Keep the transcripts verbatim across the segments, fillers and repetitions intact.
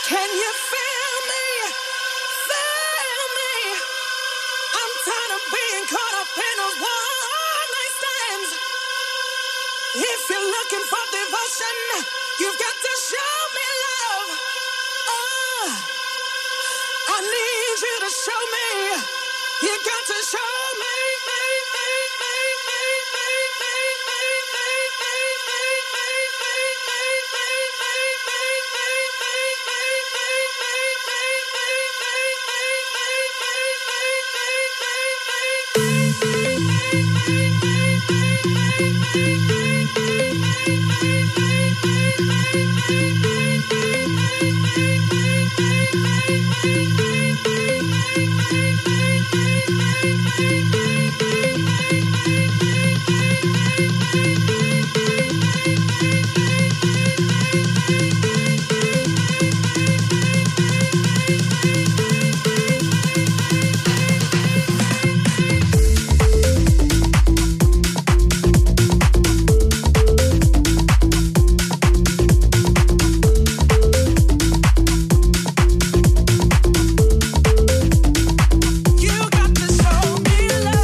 Can you feel me? Feel me? I'm tired of being caught up in those one night stands. If you're looking for devotion, you've got to show me love. Oh, I need you to show me. You got to show me, me, me, me, me, me, me, me, me, me, me, me, me, me, You got to show me love.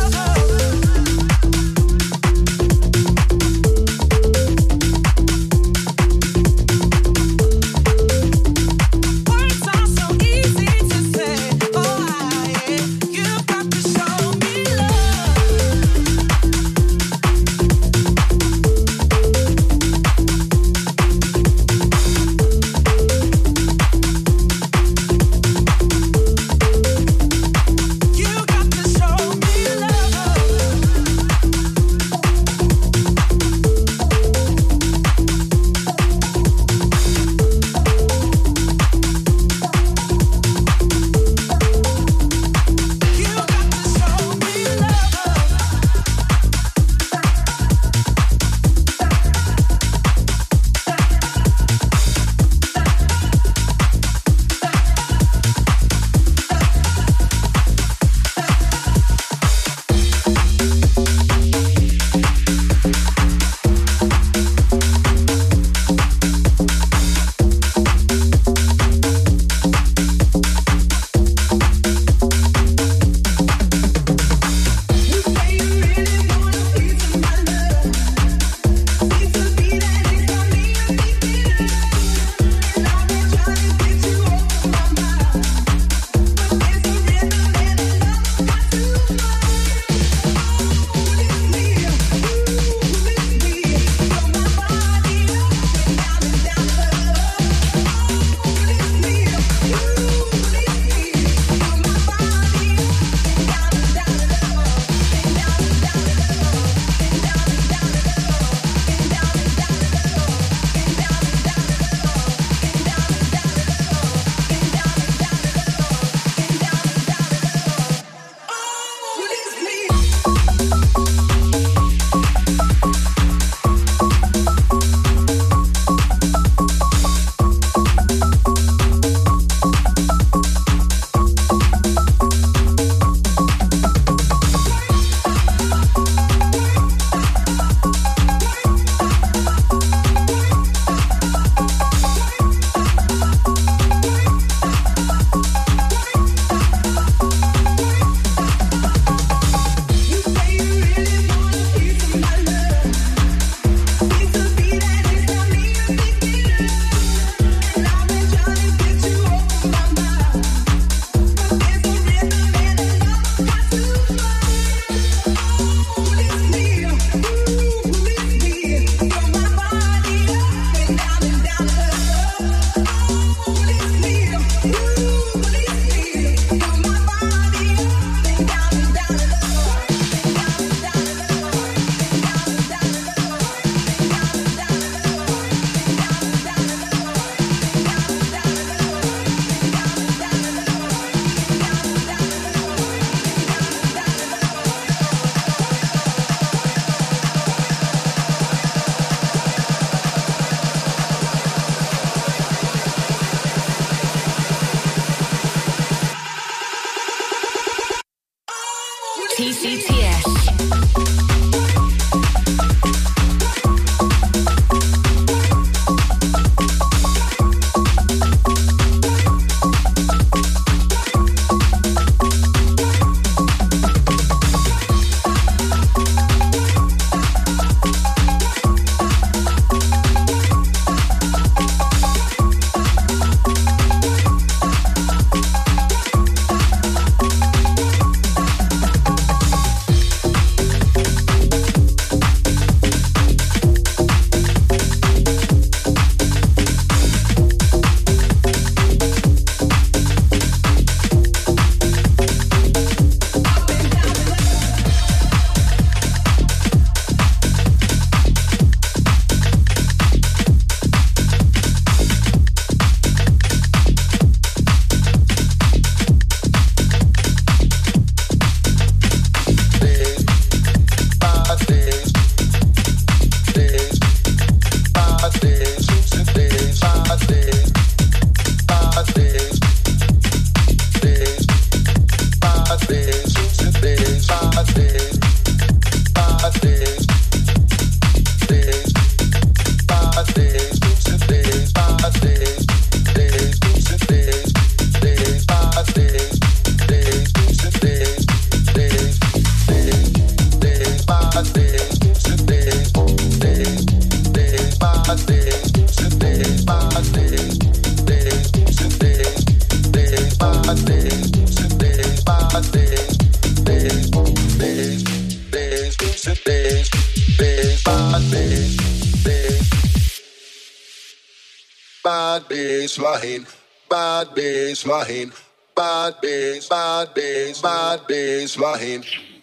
bad baseline, bad baseline, bad bass, bad bass, bad baseline.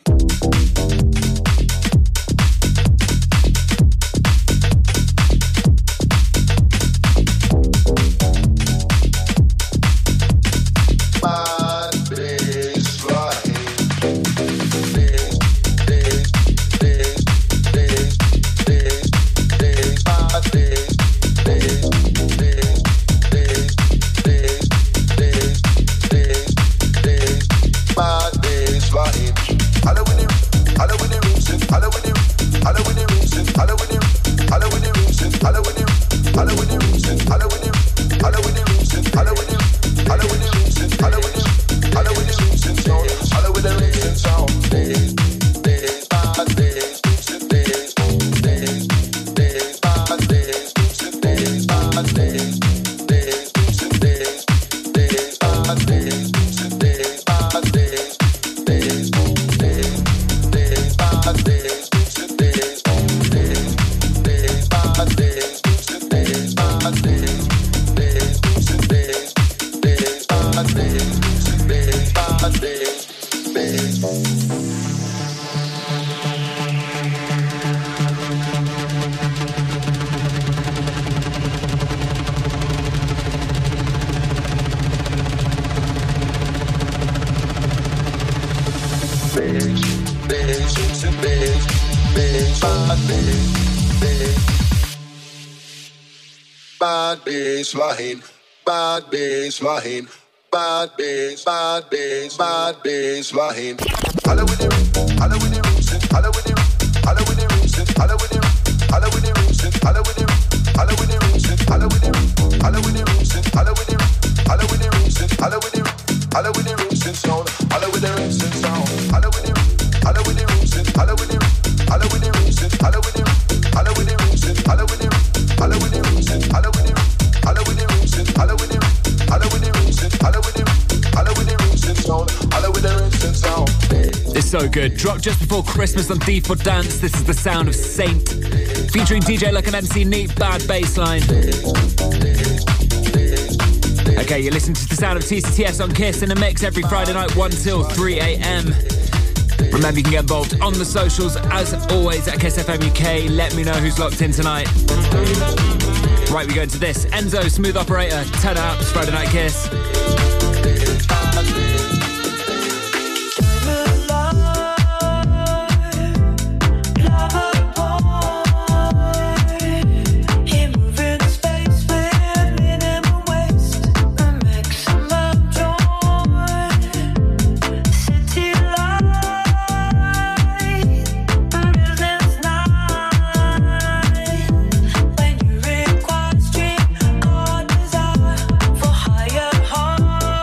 Baseline, bad baseline, bad bass, bad bass, bad baseline. Hello with the hello with the roots, hello with the hello with the roots, hello with the hello with the roots, hello with the hello with the roots, hello with the hello with the roots, hello with the hello with the roots, hello with the hello with the roots and sound, hello with the roots and sound, hello with the hello with the roots, hello with the hello with the roots, hello with the hello with the roots, hello with the hello with the roots, hello with the Hello with the roots and hello with the hello with the roots and hello with the hello with the roots and sound. Hello with the roots and sound. It's so good. Dropped just before Christmas on D four Dance. This is the sound of Saint, featuring D J Luck and M C Neat. Bad bassline. Okay, you're listening to the sound of T C T S on Kiss in a mix every Friday night, one till three a.m. Remember, you can get involved on the socials as always at Kiss F M U K. Let me know who's locked in tonight. Right, we go into this. Enzo, Smooth Operator, Turn Up, Friday Night Kiss. For higher heart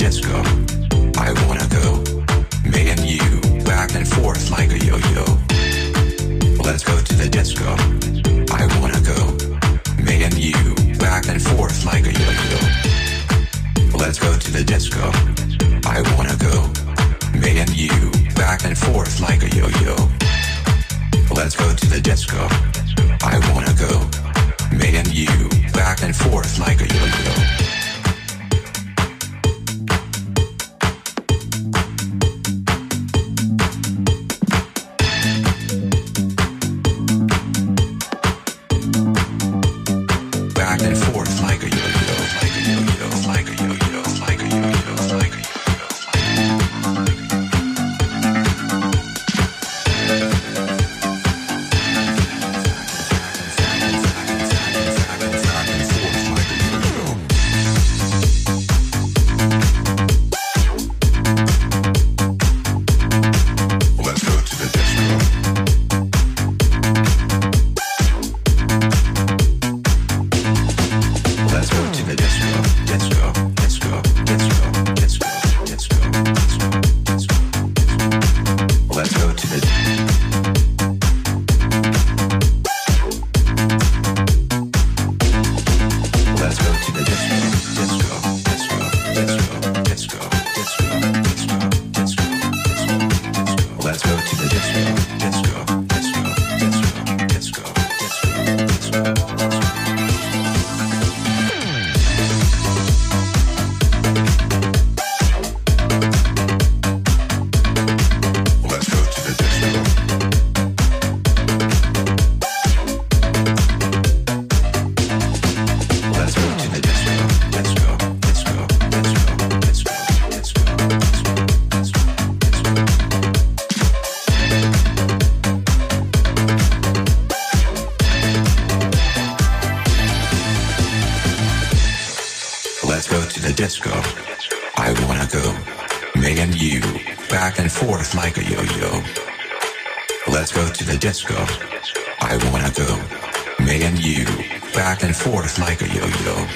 disco. I wanna go. Me and you, back and forth like a yo-yo. Let's go to the disco. I wanna go. Me and you, back and forth like a yo-yo. Let's go to the disco. I wanna go. Me and you, back and forth like a yo-yo. Let's go to the disco. I wanna go. Me and you, back and forth like a yo-yo. Back and forth like a yo-yo, like a yo-yo, like a yo-yo, like a yo-yo, like a yo-yo. Disco. I wanna go. Me and you, back and forth like a yo-yo. Let's go to the disco. I wanna go. Me and you, back and forth like a yo-yo.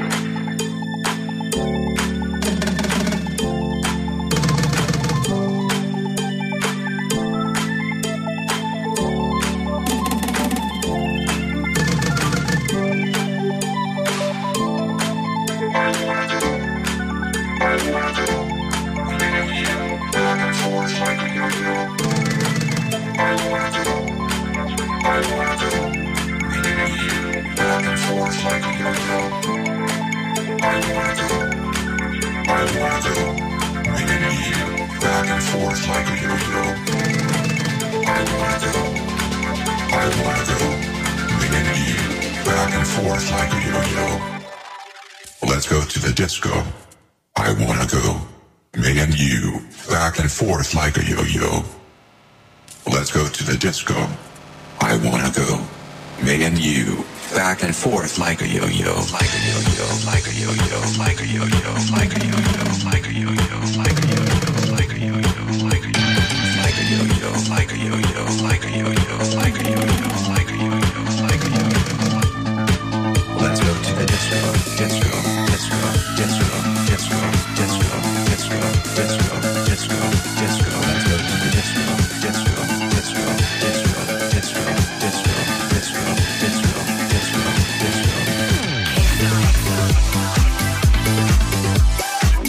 Let's go to the disco. I wanna go. Me and you, back and forth like a yo-yo. Let's go to the disco. I wanna go. Me and you, back and forth like a yo-yo, like a yo-yo, like a yo-yo, like a yo-yo, like a yo-yo, like a yo-yo, like a yo-yo, like a yo-yo, like a yo-yo, like a yo-yo, like a yo-yo, like a yo-yo, like a yo-yo, like a yo-yo, like a yo-yo. Let's go to the disco, disco, disco, disco, disco, disco, disco, disco, disco, disco. Let's go to the disco, disco, disco, disco, disco, disco, disco, disco, disco, disco.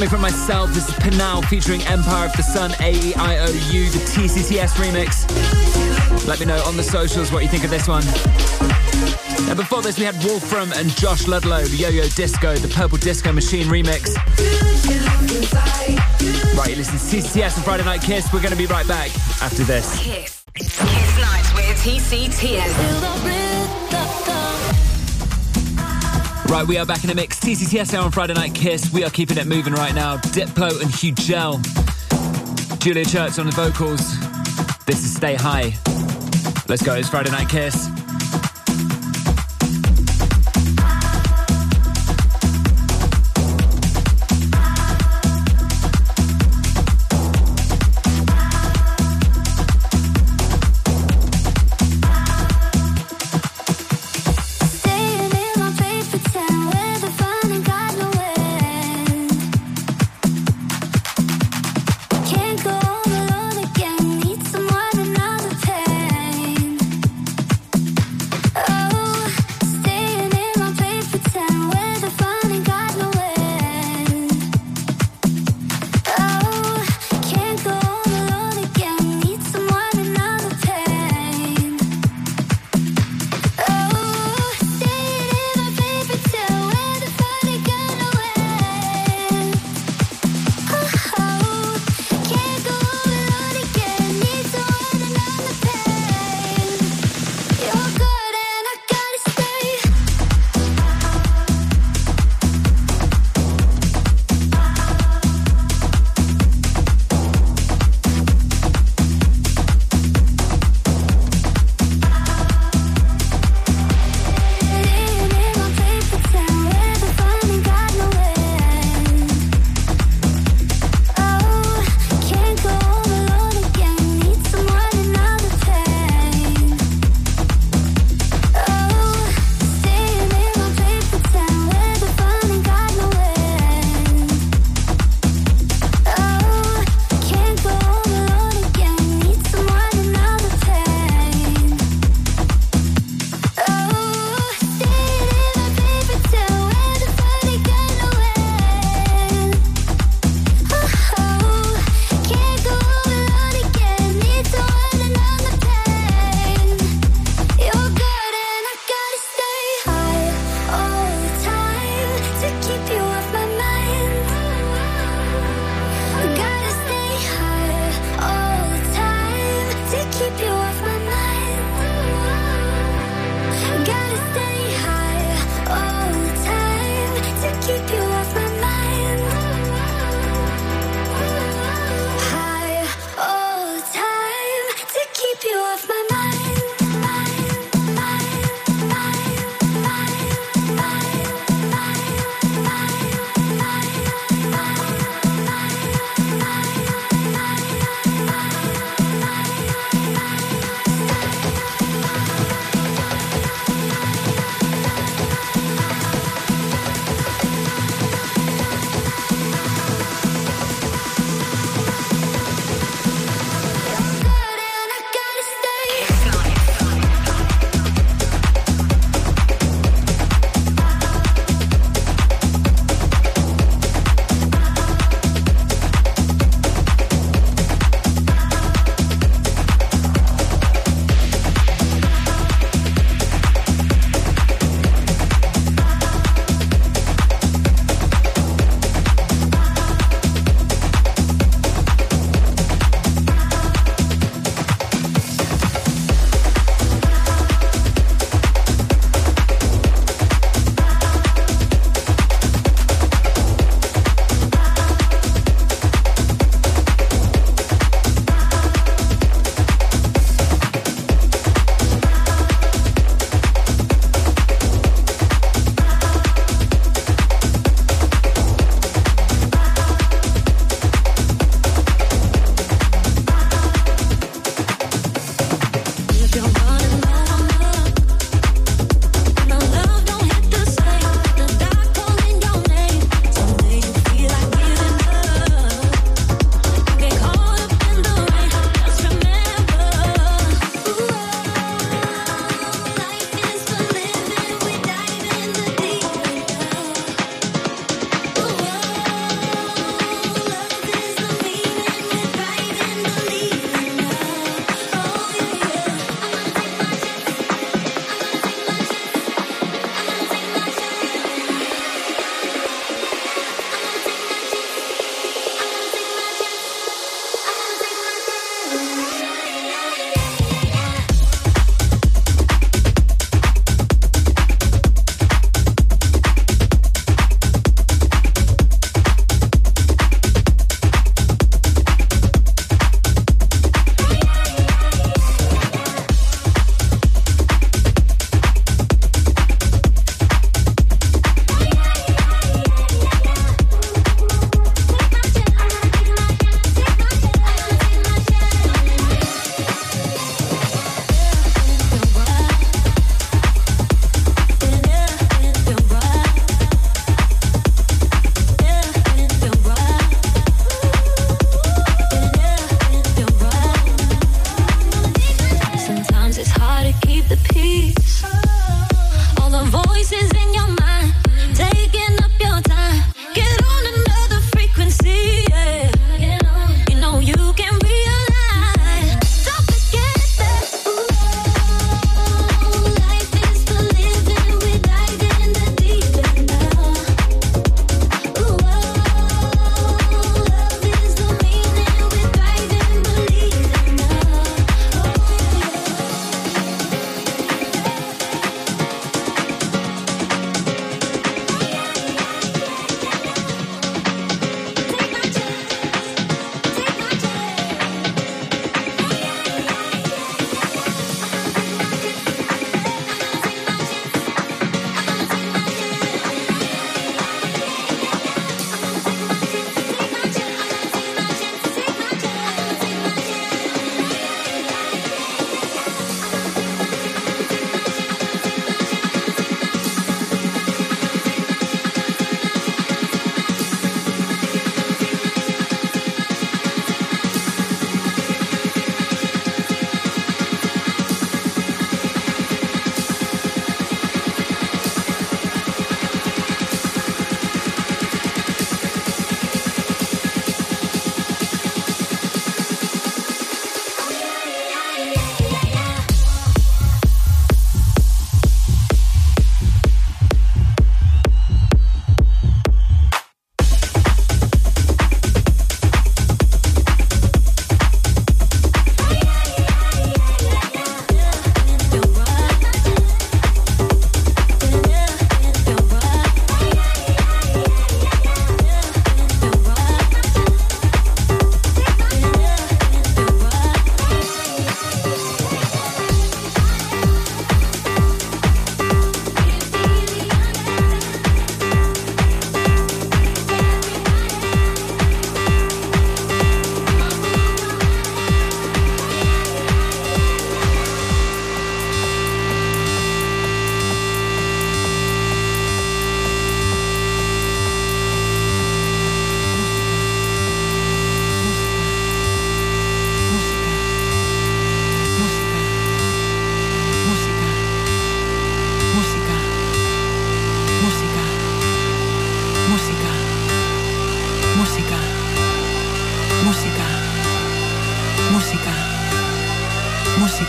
Coming from myself, this is Pinal featuring Empire of the Sun, A E I O U, the T C T S remix. Let me know on the socials what you think of this one. Now before this we had Wolfram and Josh Ludlow, the Yo-Yo Disco, the Purple Disco Machine remix. Right, you listen to T C T S and Friday Night Kiss. We're going to be right back after this. Kiss. Kiss Night with T C T S. Right, we are back in the mix. T C T S here on Friday Night Kiss. We are keeping it moving right now. Diplo and Hugh Gel. Julia Church on the vocals. This is Stay High. Let's go, it's Friday Night Kiss. Can't go alone again, need someone another pain.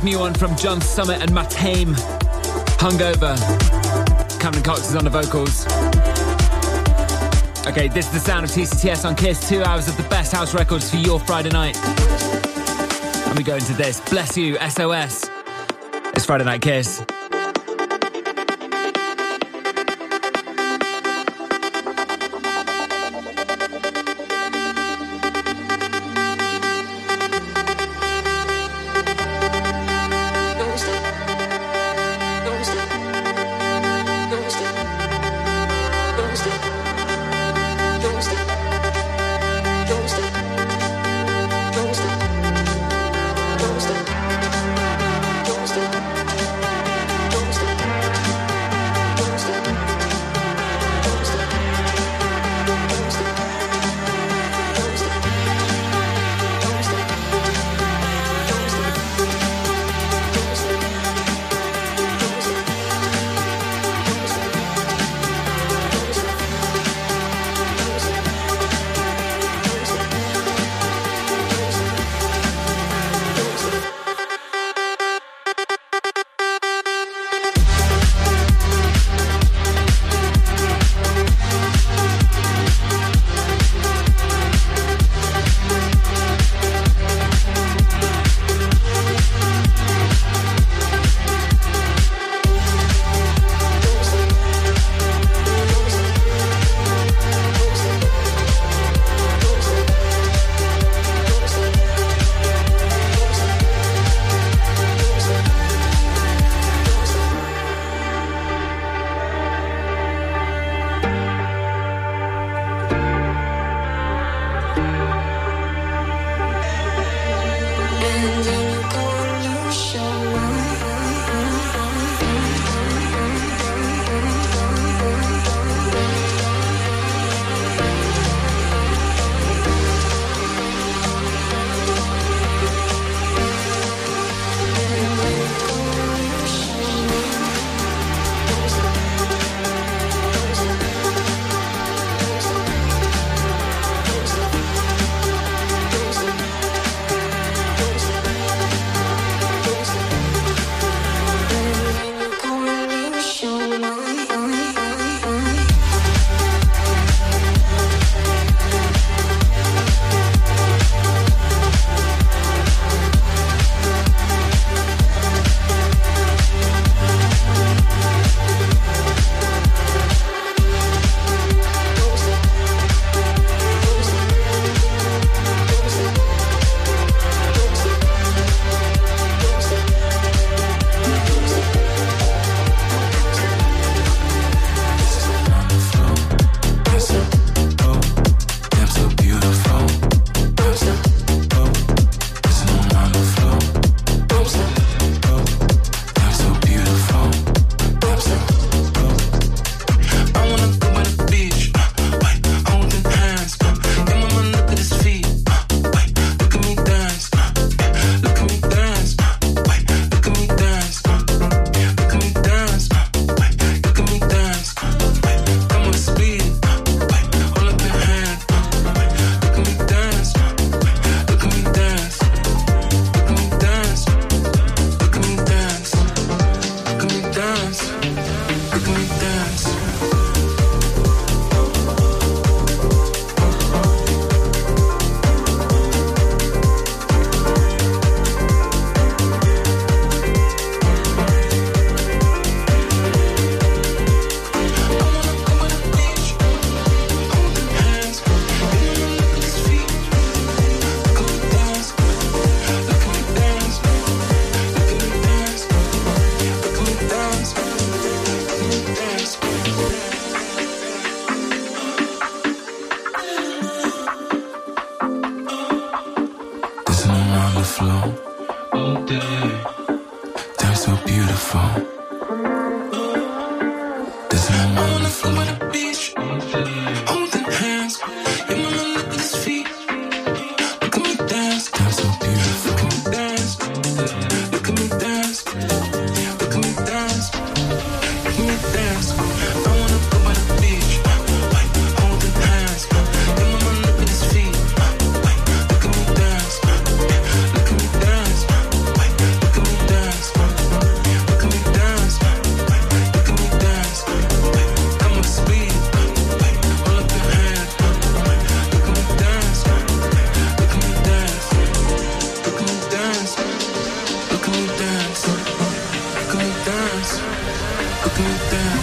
big new one from John Summit and Matame, Hungover. Cameron Cox is on the vocals. Okay, this is the sound of T C T S on Kiss. Two hours of the best house records for your Friday night. And we go into this. Bless You, S O S. It's Friday Night Kiss. Look at me dance.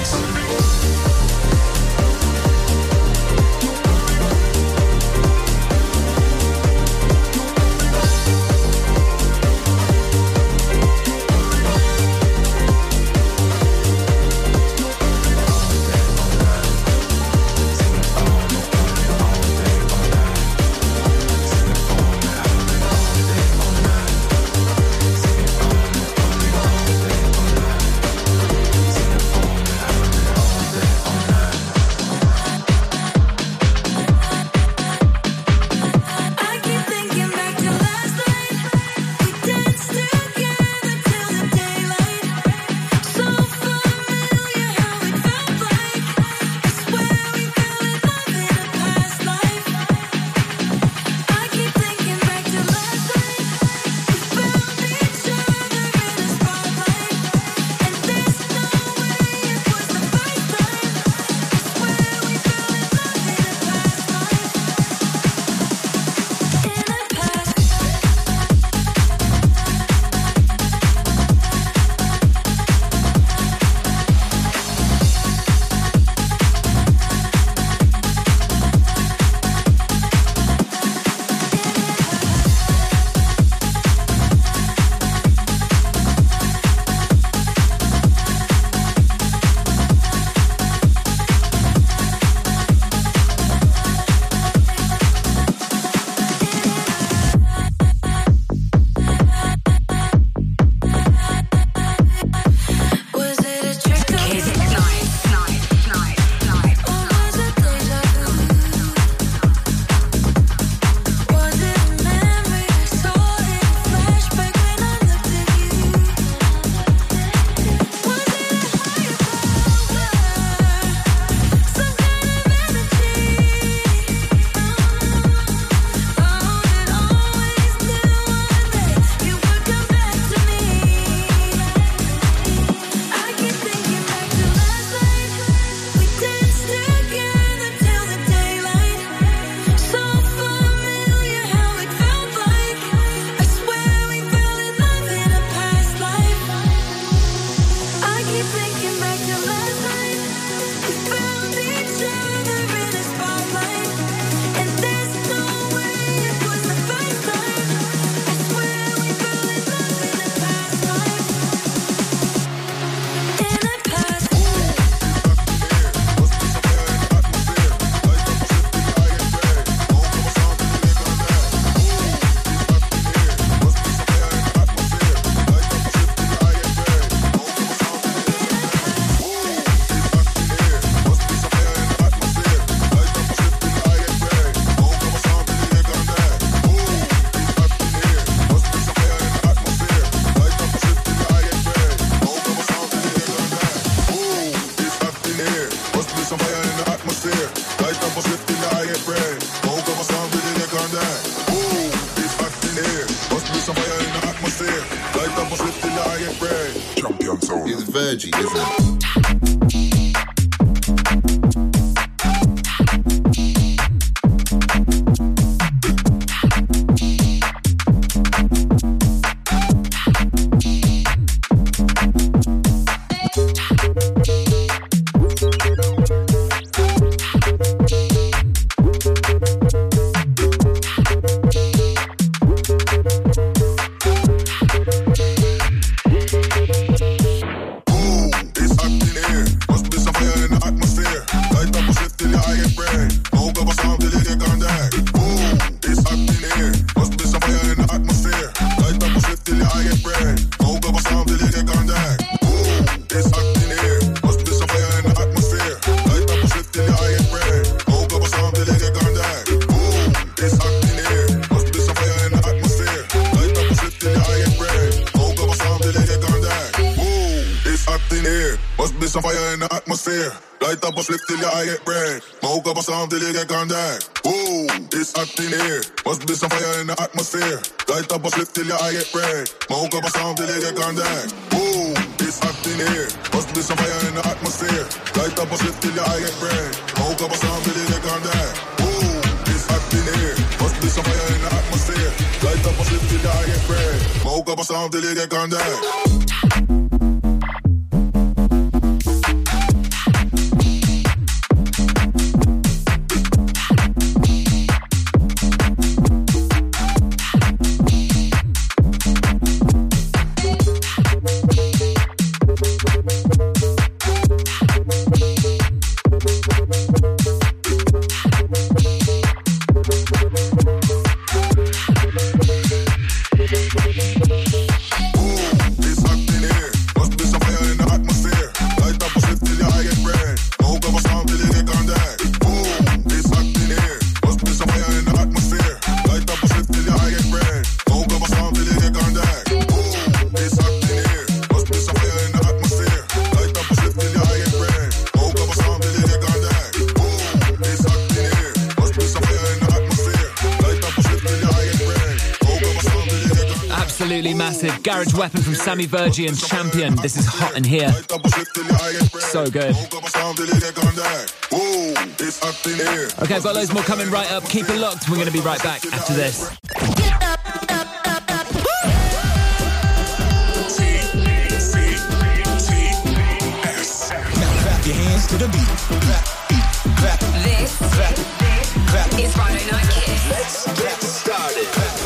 Virgie, isn't it? Till you get contact. Whoa, it's hot in here. Must be some fire in the atmosphere. Light up a split till your eye get red. Smoke up a sound till you get contact. Whoa, it's hot in here. Must be some fire in the atmosphere. Light up a split till your eye get red. Smoke up a sound till you get contact. Whoa, it's hot in here. Must be some fire in the atmosphere. Light up a split till your eye get red. Smoke up a sound till you get contact. absolutely massive. Garage Weapon from Sammy Virgie and Champion. This is Hot in Here. So good. Okay, I've got loads more coming right up. Keep it locked. We're going to be right back after this. Your hands to the beat. Clap, clap. This, clap, clap. is Friday Night Kiss. Let's get started.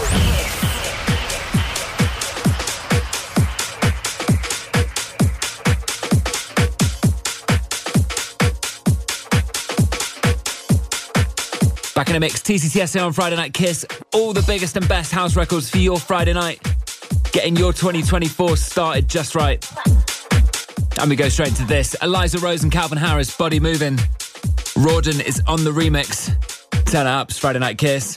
Back in a mix, T C T S A on Friday Night Kiss. All the biggest and best house records for your Friday night. Getting your twenty twenty-four started just right. And we go straight into this. Eliza Rose and Calvin Harris, Body Moving. Rawdon is on the remix. Turn it up, it's Friday Night Kiss.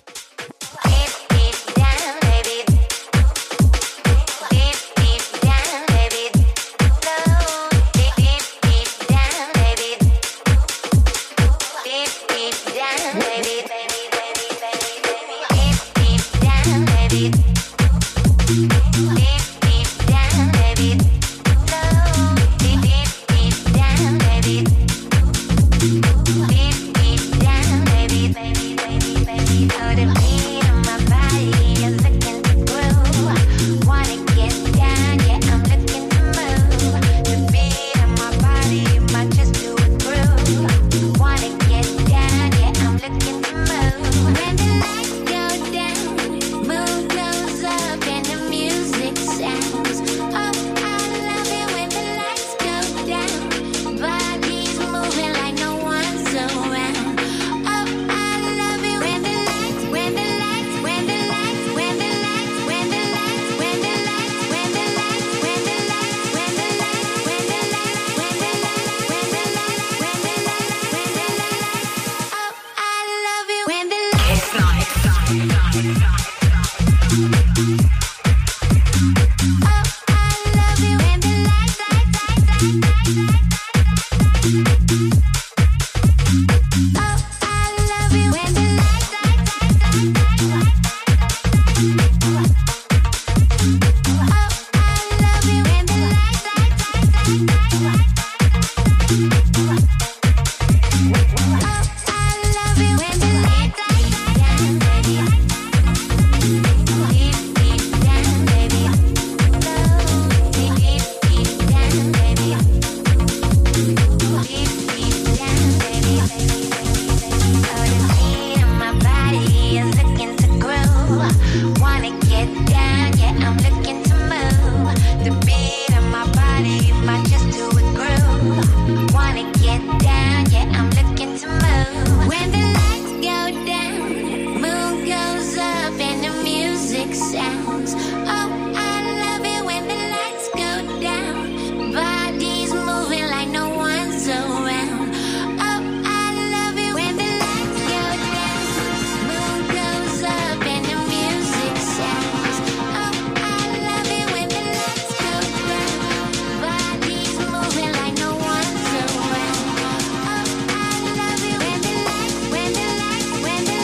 When the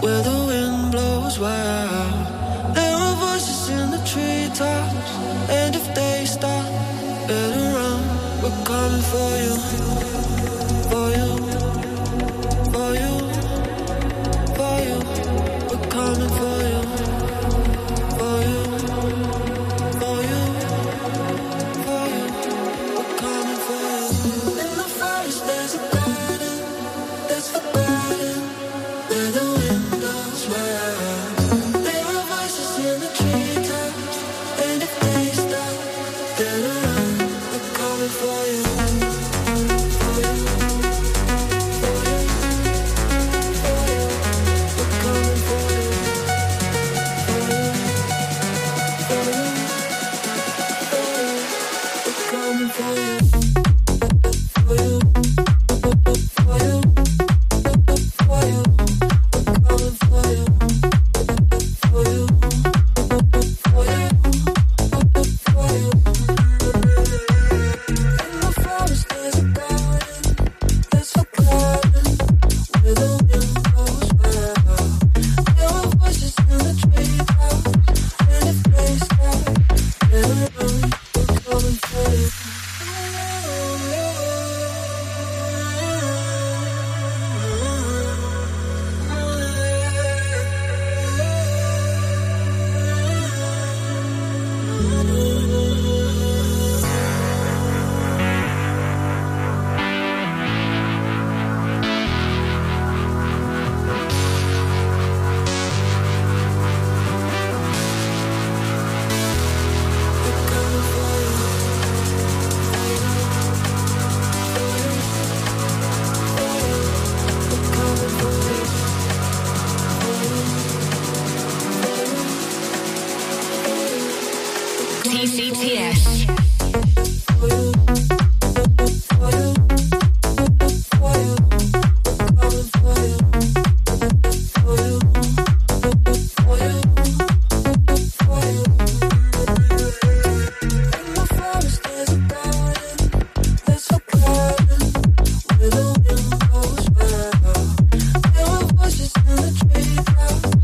where the wind blows wild. There are voices in the treetops, and if they stop, better run. We're coming for you, for you, for you, for you. We're coming for you, for you, for you, for you. We're coming for you. In the forest there's a garden that's forgotten, where the wind blows wild. There are voices in the treetops, and if they stop, better run. We're coming for you, for you, for you, for you. We're coming for you, for you, for you, for you. We're coming for you, for you, for you, for you. We're coming for you, for you, for you, for you. In the forest there's a garden that's forgotten, where the wind blows wild. There are voices in the treetops, and if they stop, better run. We're coming for you. T C T S.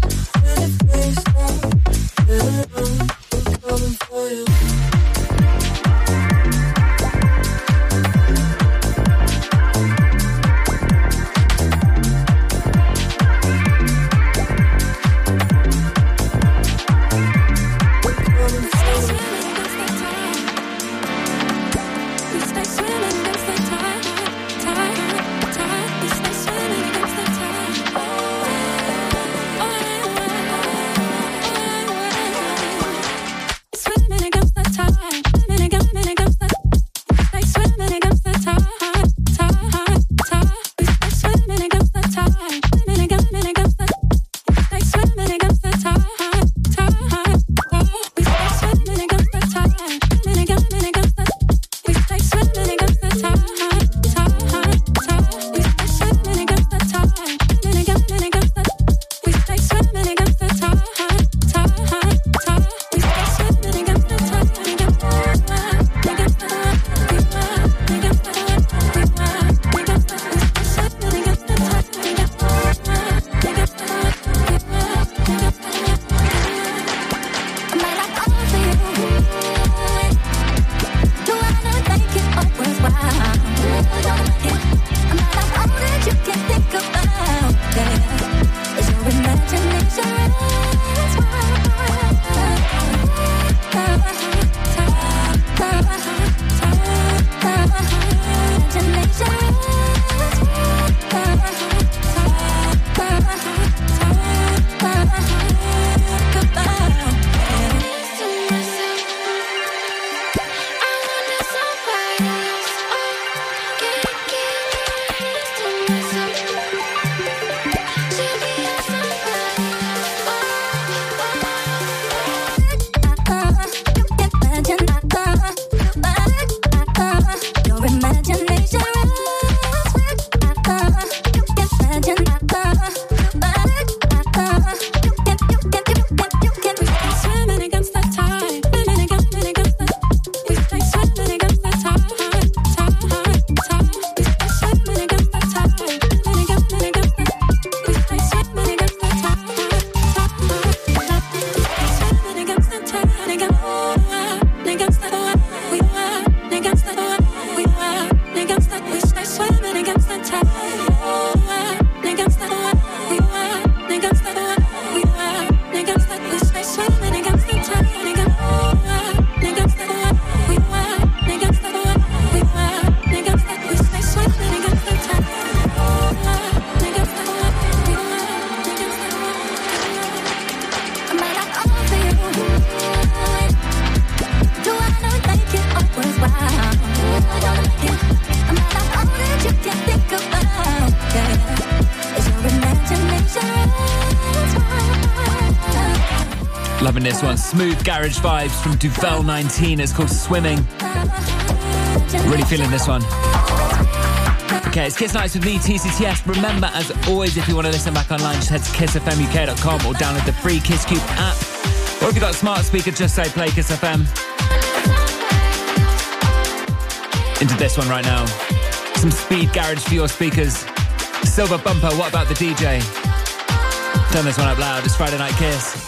Coming for you. Loving this one. Smooth garage vibes from Duvel nineteen. It's called Swimming. Really feeling this one. Okay, it's Kiss Nights with me, T C T S. Remember, as always, if you want to listen back online, just head to kiss f m u k dot com or download the free Kiss Cube app. Or if you've got a smart speaker, just say play Kiss F M. Into this one right now. Some speed garage for your speakers. Silver Bumper, What About the D J? Turn this one up loud. It's Friday Night Kiss.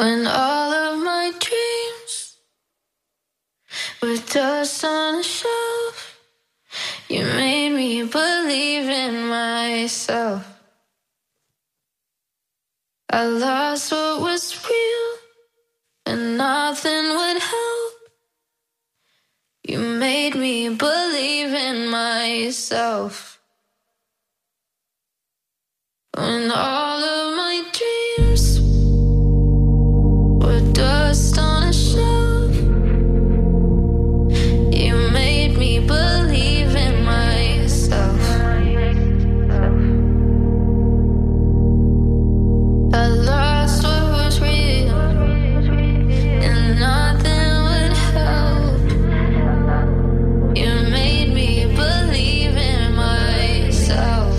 When all of my dreams were dust on a shelf, you made me believe in myself. I lost what was real and nothing would help. You made me believe in myself. When all of my dreams were dust on a shelf, you made me believe in myself. I lost what was real and nothing would help. You made me believe in myself.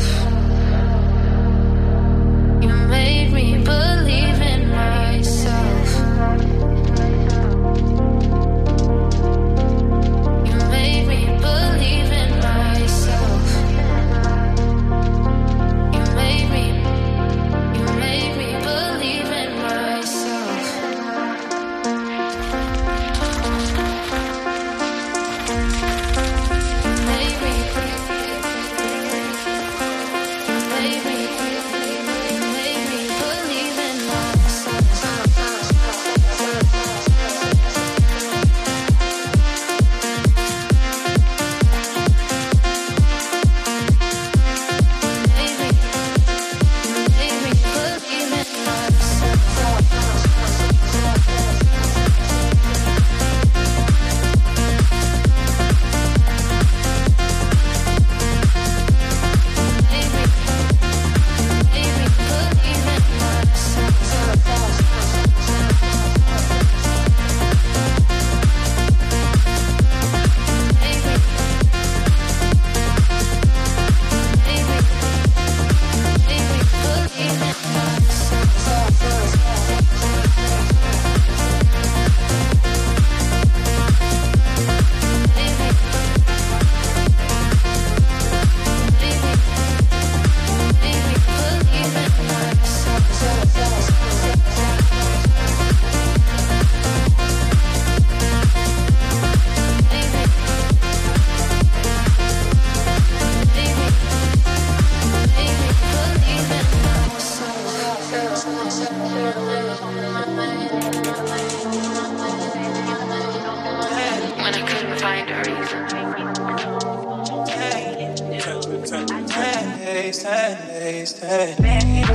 You made me believe in myself. You made me believe in myself. You made me, you made me believe in myself. You made me, you made me, you made me believe in myself. When I couldn't find a reason. Ten days, ten days, ten days.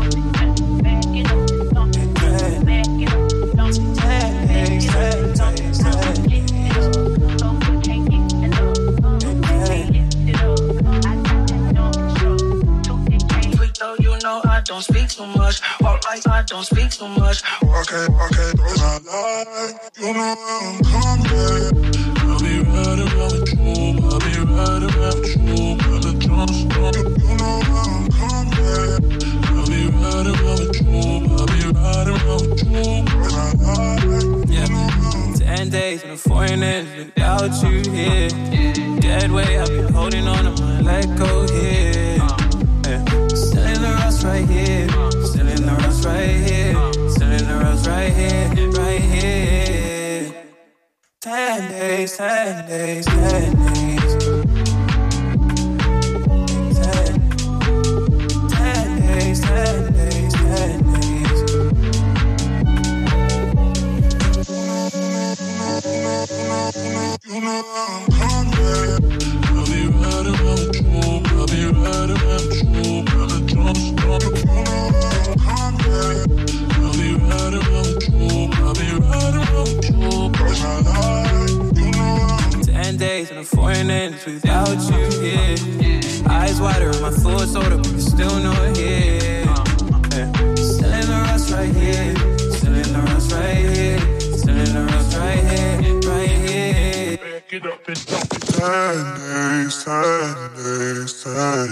You know I don't speak too much. Walk like I don't speak too much. Okay, okay, those I like. You know I'm coming. I'll be right around with you. I'll be right around with you. Brother Jones, you know I'm coming. I'll be right around with you. I'll be right around with you. Those I like. Yeah, ten days in a foreign land without you here. Dead weight, I've been holding on to my let go here. Yeah. Still in the rust right here. Still in the rust right here. Still in the rust right here. Right here. Ten days, ten days, ten days. Ten, ten days, ten days, ten days. You know I'm coming. I'll be right around with you. I'll be right around with you. Brother Jones, you know I'm coming. I'll be right around with you. I'll be right around with you. Cause I like, you know I'm Ten days in a foreign land without you here. Eyes wider on my full soda, but you're still not here. Yeah. Still in the rust right here. Still in the rust right here. Still in the rust right here. Right here. Get up and dump it. Ten days, ten days, ten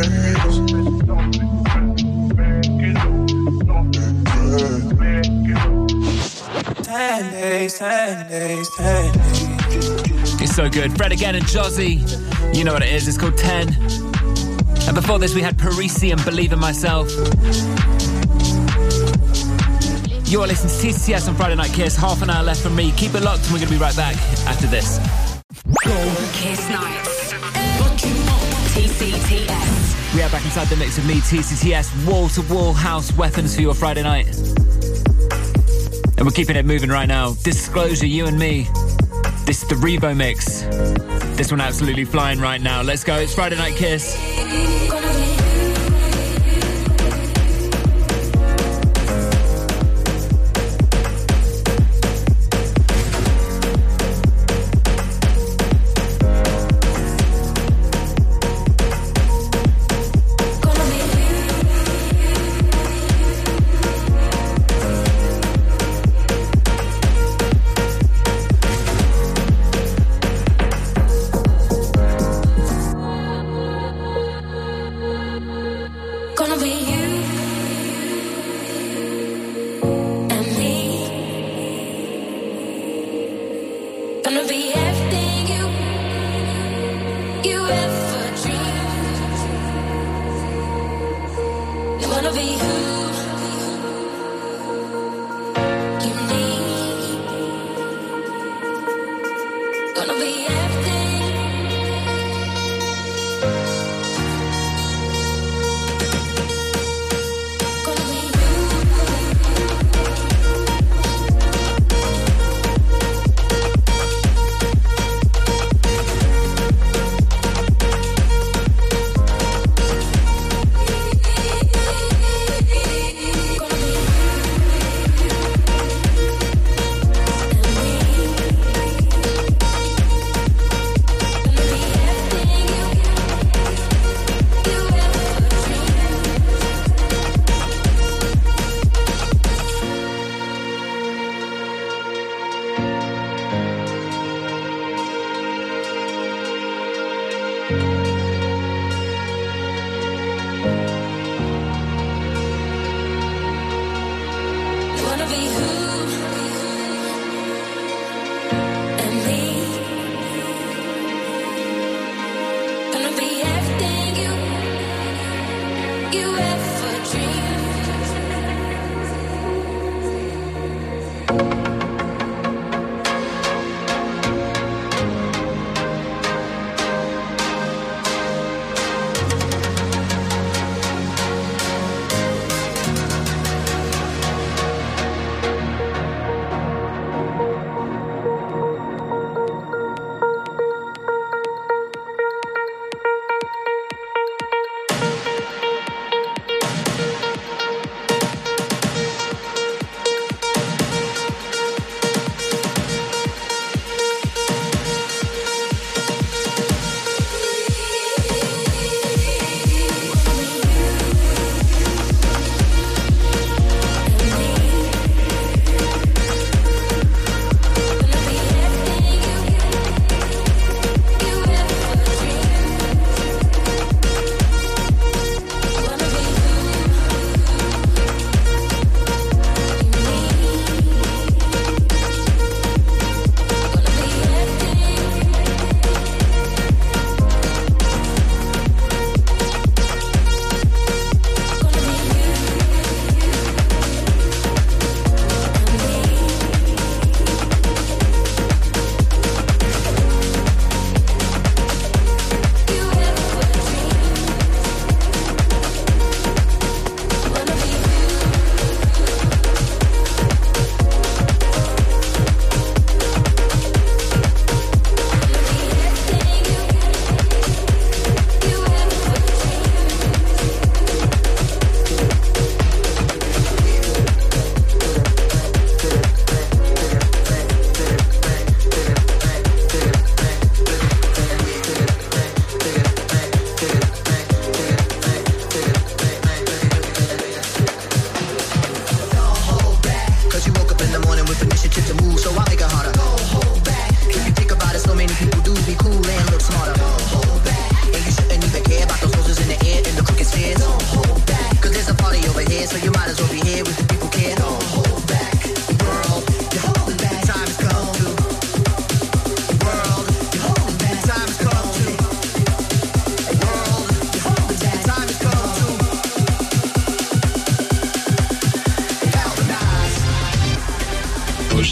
days. Ten days, ten days, ten days. It's so good. Fred again and Jozzy. You know what it is. It's called ten. And before this, we had Parisi and Believe in Myself. You're listening to T C T S on Friday Night Kiss. Half an hour left from me. Keep it locked and we're going to be right back after this. Kiss Nights. T C T S. We are back inside the mix of me, T C T S, wall-to-wall house weapons for your Friday night. And we're keeping it moving right now. Disclosure, you and me. This is the Revo mix. This one absolutely flying right now. Let's go. It's Friday Night Kiss.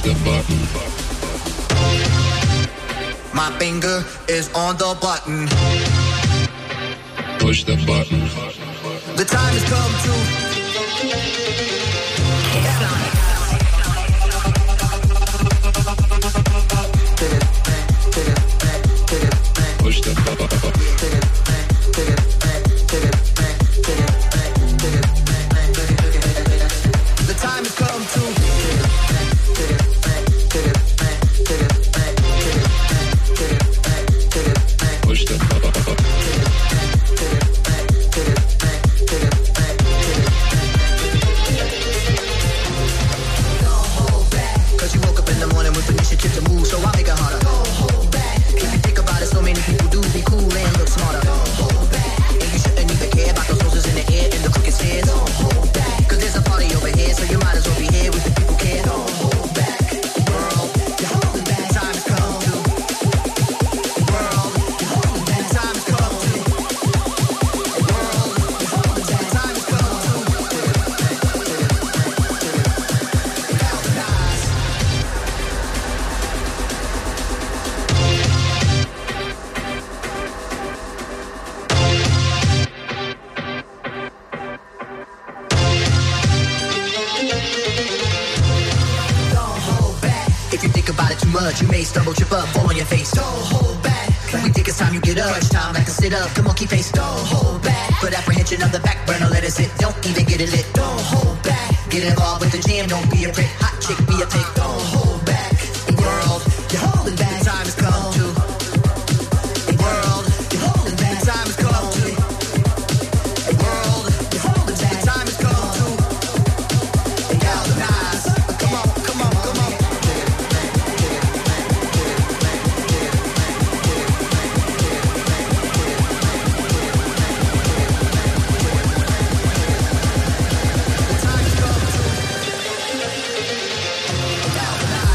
the button. My finger is on the button. Push the button. The time has come to push the button. The time has come to push the button. Cause you woke up in the morning with initiative to move, so I make it harder. Don't hold back. If you think about it, so many people do be cool and look smarter. Don't hold back. And you shouldn't even care about those roses in the air and the crooked stairs. Don't hold back. Cause there's a party over here, so you might as well be here with the people care. Don't hold back. World, you're holding back. Time has come to. World, you're holding back. Time has come to. World, you're holding back. Time has come to. Galvanize. Don't hold back. If you think about it too much, you may stumble, trip up, fall on your face. Don't hold back. We think it's time you get up. Crunch time, like to sit up. Come on, keep pace. Don't hold back. Put apprehension on the back burner, let it sit. Don't even get it lit. Don't hold back. Get involved with the jam, don't be a prick. Hot chick, be a pig. Don't hold back. World, you're holding back. The time has come to. World, you're holding back. The time has come to. World, you're holding back. The time has come to. Galvanize. Come on, come on, come on. The time has come to. Galvanize.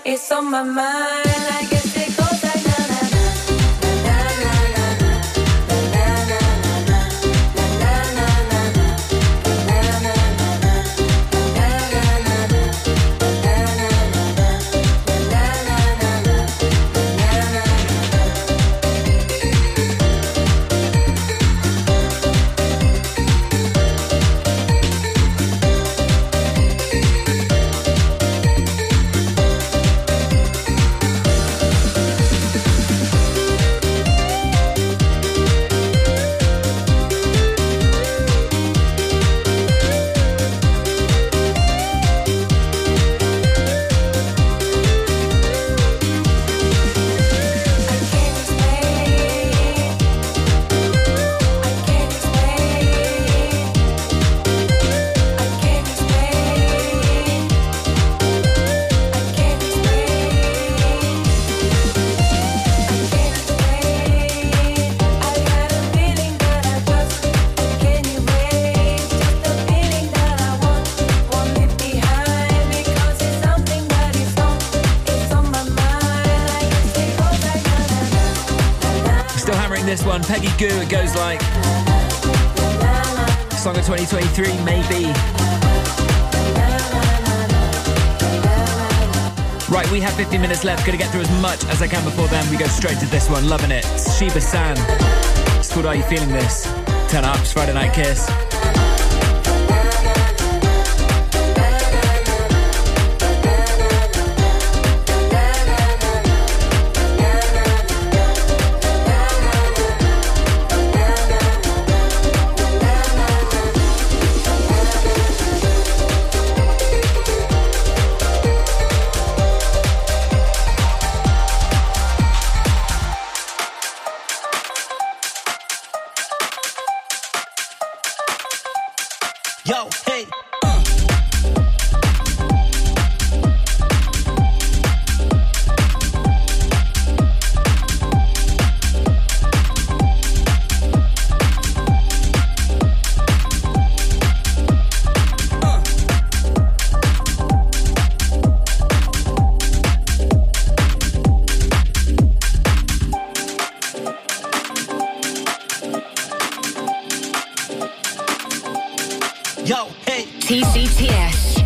it's on my mind. I guess it goes like na na na na na na na na na na na na This one, Peggy Gou, it goes like song of twenty twenty-three, maybe. Right, we have fifteen minutes left. Gonna get through as much as I can before then. We go straight to this one, loving it. Shiba San. It's called Are You Feeling This? Turn up, it's Friday Night Kiss. Yo, hey. Yo, hey. T C T S.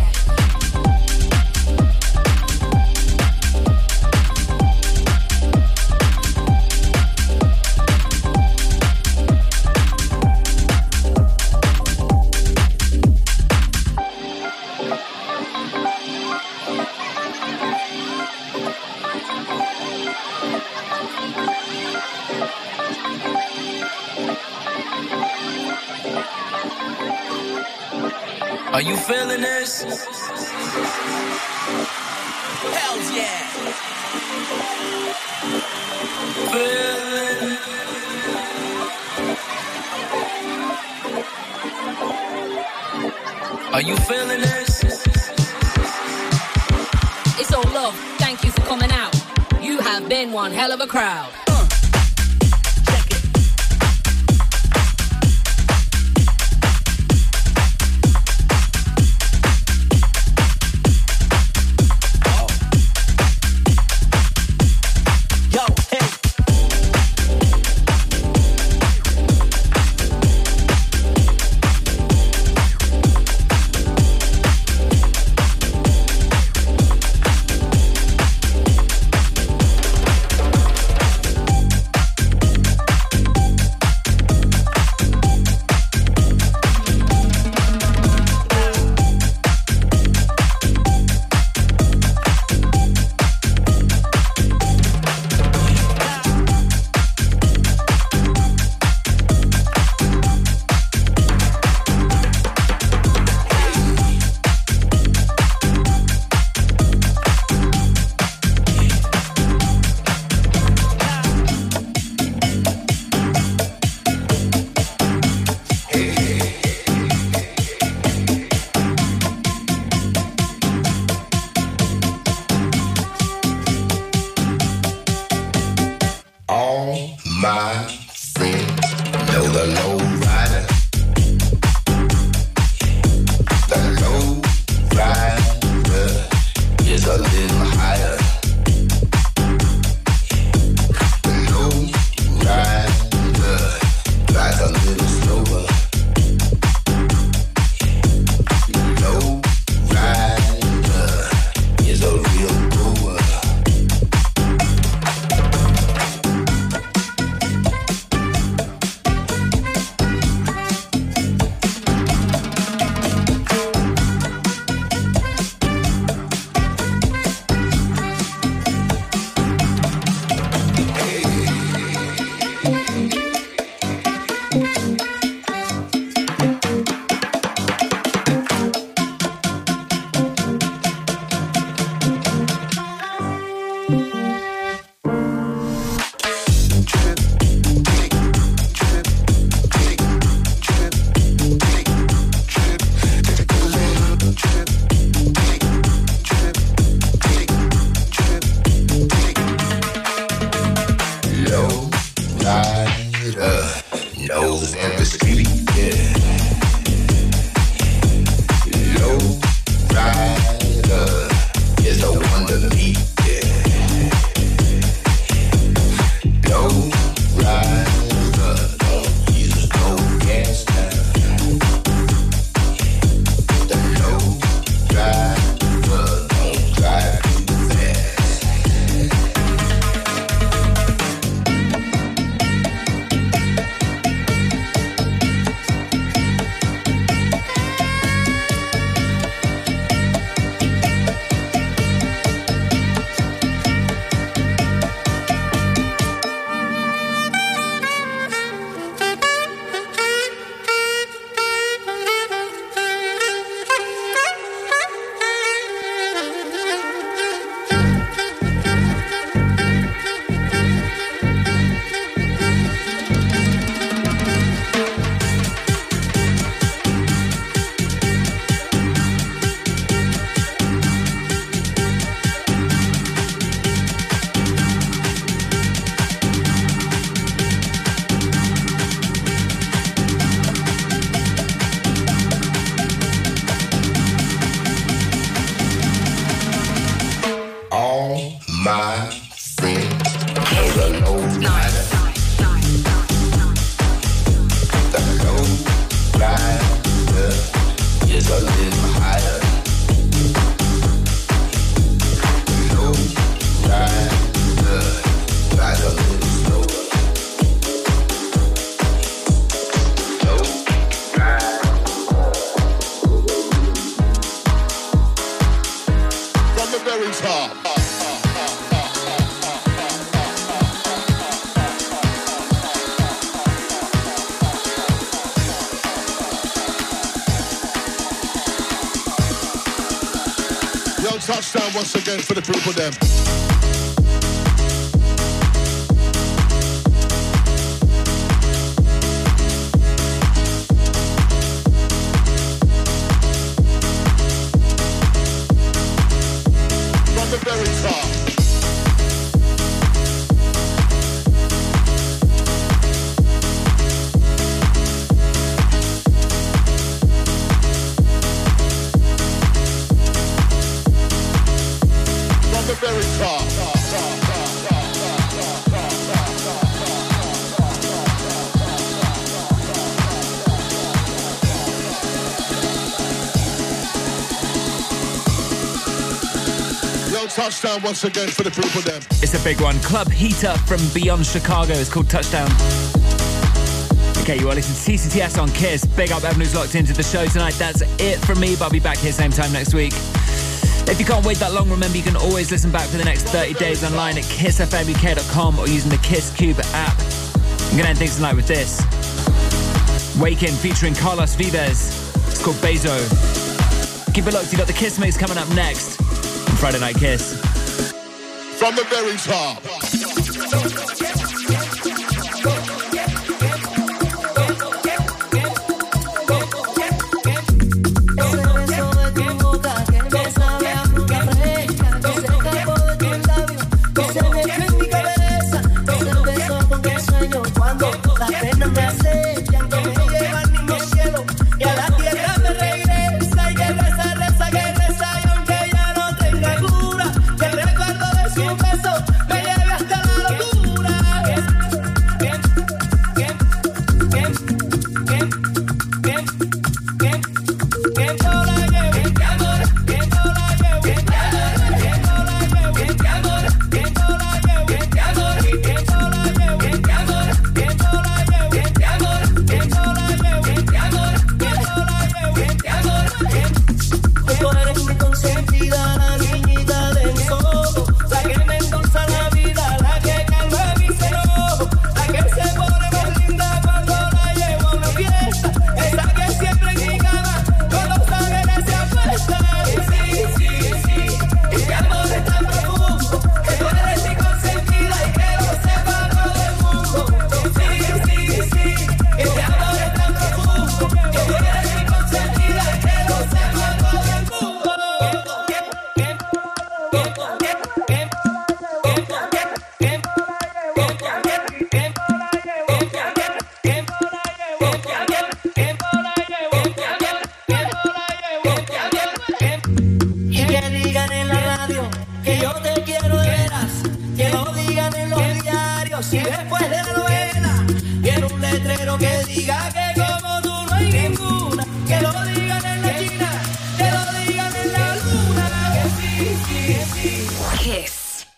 Are you feeling this? Hell yeah. Feeling. Are you feeling this? It's all love. Thank you for coming out. You have been one hell of a crowd. a little higher. Touchdown once again for the people them. From the very top. Very top. Yo, touchdown once again for the people them. It's a big one. Club Heater from Beyond Chicago is called Touchdown. Okay, you are listening to T C T S on Kiss. Big up everyone who's locked into the show tonight. That's it from me, but I'll be back here same time next week. If you can't wait that long, remember you can always listen back for the next thirty days online at kiss f m u k dot com or using the Kiss Cube app. I'm going to end things tonight with this. Wakin' featuring Carlos Vives. It's called Bezo. Keep it locked, you got the Kiss Mix coming up next on Friday Night Kiss. From the very top. Recuerdo de su beso, me lleve hasta la Si después de la novela quiero un letrero que diga que como tú no hay ninguna, que lo digan en la China, que lo digan en la luna, que sí, sí, que sí. Kiss.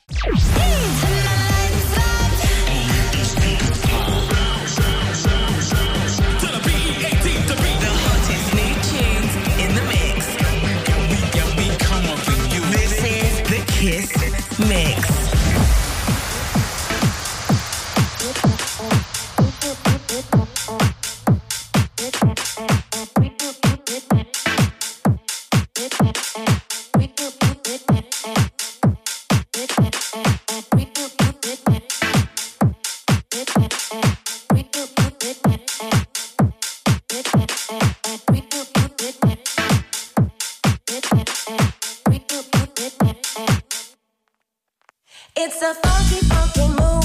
Kiss Mix. It's a funky, funky move.